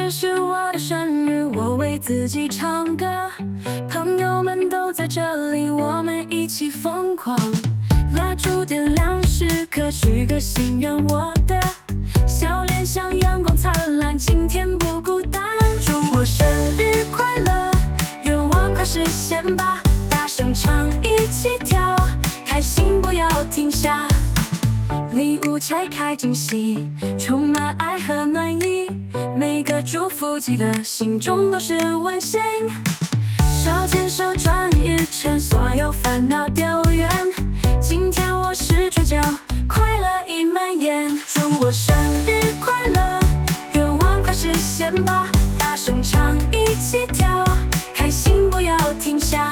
日是我的生日，我为自己唱歌，朋友们都在这里，我们一起疯狂。蜡烛点亮时刻，许个心愿，我的笑脸像阳光灿烂，今天不孤单。祝我生日快乐，愿望快实现吧，大声唱，一起跳，开心不要停下。礼物拆开惊喜，充满爱和暖意，每个祝福记得心中都是温馨。手牵手转一圈，所有烦恼丢远，今天我是主角，快乐已蔓延。祝我生日快乐，愿望快实现吧，大声唱，一起跳，开心不要停下。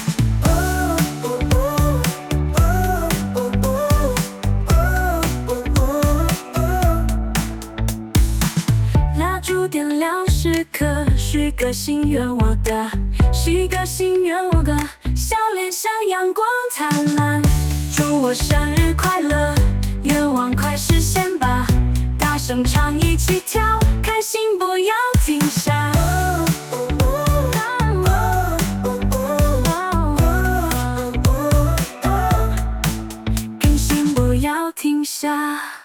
蜡烛点亮时刻，许个心愿，我的许个心愿，我的笑脸像阳光灿烂。祝我生日快乐，愿望快实现吧，大声唱，一起跳，开心不要停下。开心不要停下。